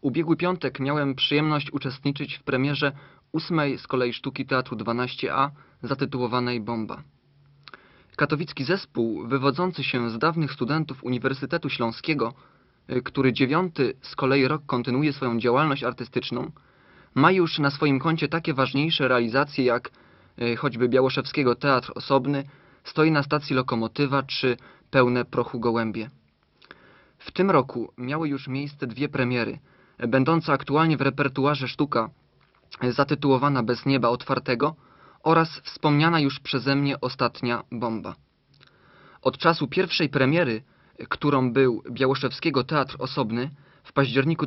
ubiegły piątek miałem przyjemność uczestniczyć w premierze 8. z kolei sztuki Teatru 12A zatytułowanej Bomba. Katowicki zespół, wywodzący się z dawnych studentów Uniwersytetu Śląskiego, który 9. z kolei rok kontynuuje swoją działalność artystyczną, ma już na swoim koncie takie ważniejsze realizacje jak choćby Białoszewskiego Teatr Osobny, Stoi na stacji lokomotywa czy Pełne prochu gołębie. W tym roku miały już miejsce dwie premiery, będące aktualnie w repertuarze sztuka zatytułowana Bez nieba otwartego oraz wspomniana już przeze mnie ostatnia Bomba. Od czasu pierwszej premiery, którą był Białoszewskiego Teatr Osobny w październiku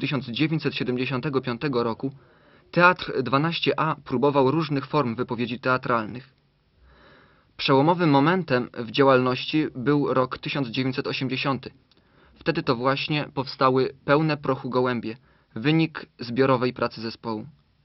1975 roku, Teatr 12A próbował różnych form wypowiedzi teatralnych. Przełomowym momentem w działalności był rok 1980. Wtedy to właśnie powstały Pełne prochu gołębie, wynik zbiorowej pracy zespołu.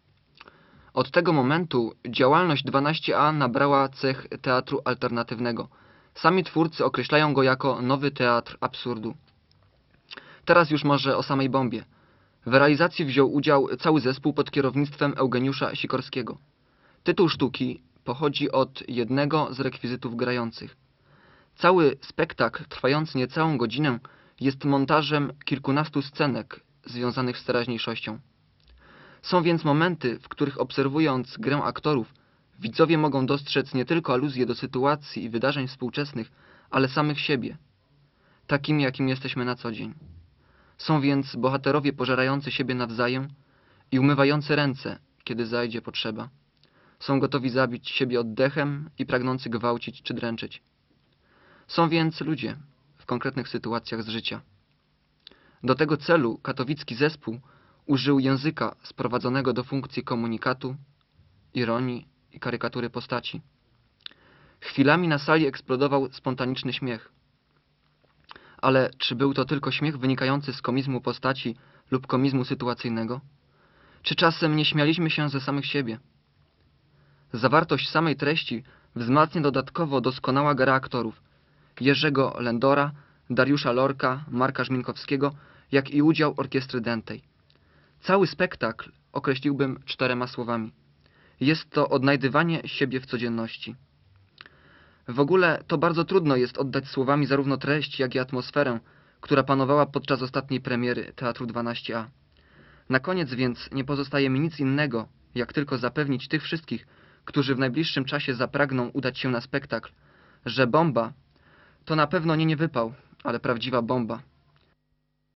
Od tego momentu działalność 12A nabrała cech teatru alternatywnego. Sami twórcy określają go jako nowy teatr absurdu. Teraz już może o samej Bombie. W realizacji wziął udział cały zespół pod kierownictwem Eugeniusza Sikorskiego. Tytuł sztuki pochodzi od jednego z rekwizytów grających. Cały spektakl, trwający niecałą godzinę, jest montażem kilkunastu scenek związanych z teraźniejszością. Są więc momenty, w których obserwując grę aktorów, widzowie mogą dostrzec nie tylko aluzje do sytuacji i wydarzeń współczesnych, ale samych siebie, takimi jakim jesteśmy na co dzień. Są więc bohaterowie pożerający siebie nawzajem i umywający ręce, kiedy zajdzie potrzeba. Są gotowi zabić siebie oddechem i pragnący gwałcić czy dręczyć. Są więc ludzie w konkretnych sytuacjach z życia. Do tego celu katowicki zespół użył języka sprowadzonego do funkcji komunikatu, ironii i karykatury postaci. Chwilami na sali eksplodował spontaniczny śmiech. Ale czy był to tylko śmiech wynikający z komizmu postaci lub komizmu sytuacyjnego? Czy czasem nie śmialiśmy się ze samych siebie? Zawartość samej treści wzmacnia dodatkowo doskonała gra aktorów Jerzego Lędora, Dariusza Lorka, Marka Żminkowskiego, jak i udział orkiestry dętej. Cały spektakl określiłbym 4 słowami. Jest to odnajdywanie siebie w codzienności. W ogóle to bardzo trudno jest oddać słowami zarówno treść, jak i atmosferę, która panowała podczas ostatniej premiery Teatru 12A. Na koniec więc nie pozostaje mi nic innego, jak tylko zapewnić tych wszystkich, którzy w najbliższym czasie zapragną udać się na spektakl, że Bomba to na pewno nie wypał, ale prawdziwa bomba.